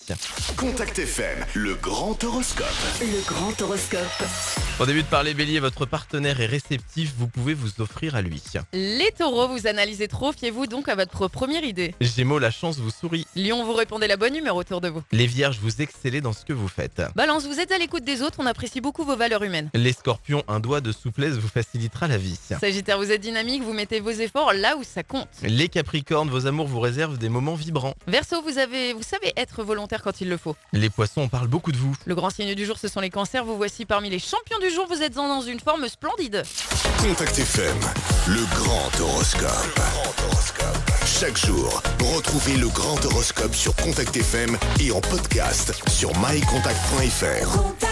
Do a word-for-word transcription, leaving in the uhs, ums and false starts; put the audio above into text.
Contact F M, le grand horoscope. Le grand horoscope. Au début de parler bélier, votre partenaire est réceptif, vous pouvez vous offrir à lui. Les taureaux, vous analysez trop, fiez-vous donc à votre première idée. Gémeaux, la chance vous sourit. Lion, vous répondez la bonne humeur autour de vous. Les vierges, vous excellez dans ce que vous faites. Balance, vous êtes à l'écoute des autres, on apprécie beaucoup vos valeurs humaines. Les scorpions, un doigt de souplesse vous facilitera la vie. Sagittaire, vous êtes dynamique, vous mettez vos efforts là où ça compte. Les capricornes, vos amours vous réservent des moments vibrants. Verseau, vous avez, vous savez être volontaire quand il le faut. Les poissons, on parle beaucoup de vous. Le grand signe du jour, ce sont les cancers, vous voici parmi les champions du jour, vous êtes dans une forme splendide. Contact F M, le grand horoscope. Chaque jour, retrouvez le grand horoscope sur Contact F M et en podcast sur my contact point f r.